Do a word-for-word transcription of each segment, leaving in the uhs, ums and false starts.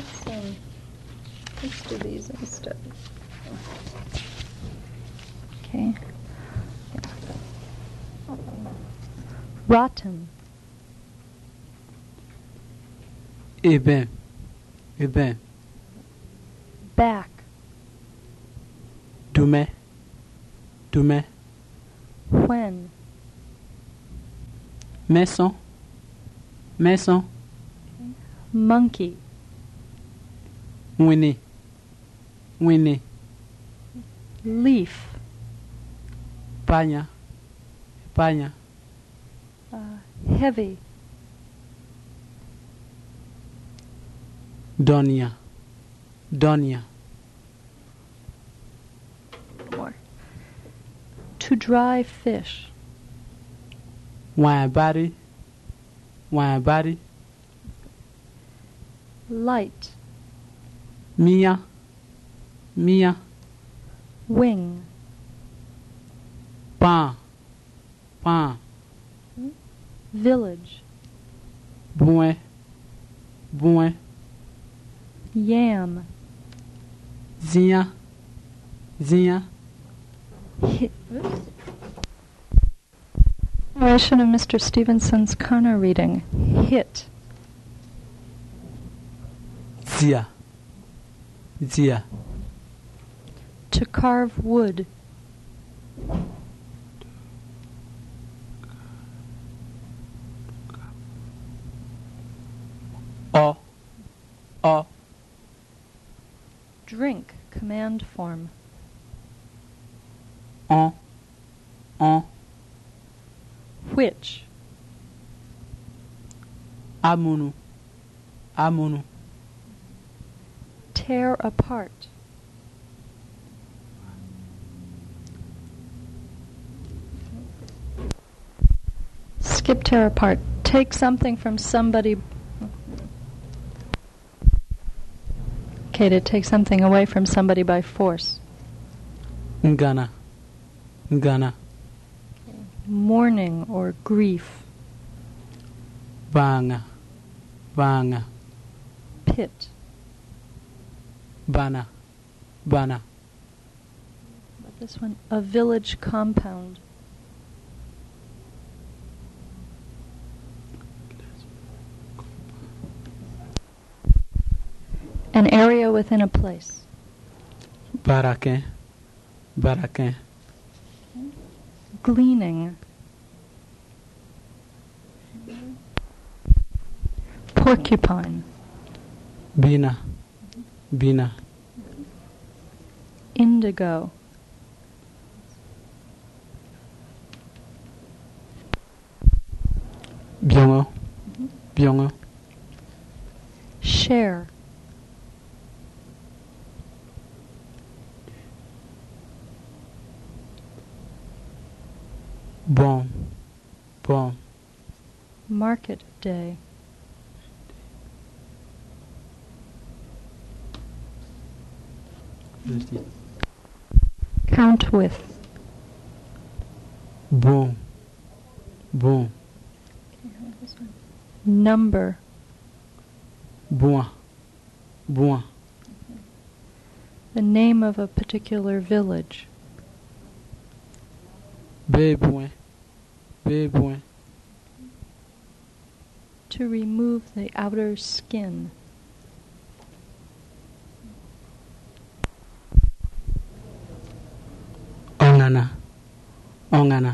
let's, um, let's do these instead. Okay. Rotten. Eh ben. Eh ben. Back. Demain. Demain. When. Maison. Maison. Monkey. Winnie. Winnie. Leaf. Pagna. Pagna. Uh, heavy. Donia. Donia. More. To dry fish. Wine body. Wine body. Light. Mia. Mia. Wing. Pan. Pan. Village. Bouin. Bouin. Yam. Zinha. Zinha. Hit. Narration of Mister Stevenson's Kana reading. Hit. Zia. Zia. To carve wood. O. O. Drink, command form. On. On. Which. Amunu. Amunu. Tear apart. Skip tear apart. Take something from somebody. Okay, to take something away from somebody by force. Ngana. Ngana. Mourning or grief. Banga. Banga. Pit. Bana. Bana. But this one, a village compound. An area within a place. Baraquin. Baraquin. Gleaning. Porcupine. Bina. Bina. Indigo. Byongo. Byongo. Share. Bon. Bon. Market day. Count with. Bon. Bon. Number. Boin. Boin. The name of a particular village. Béboin. Béboin. To remove the outer skin. Ongana. Ongana.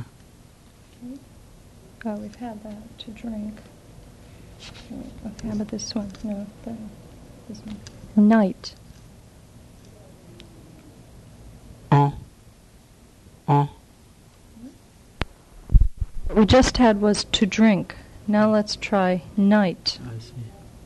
Oh, we've had that. To drink. Okay, how about this one? No, the, this one. Night. On. On. What we just had was to drink. Now let's try night. I see.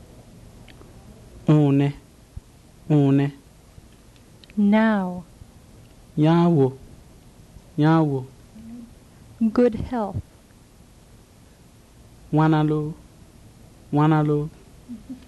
One. One. Now. Yawo. Yawo. Good health. Wanalo. Wanalo. Mm-hmm.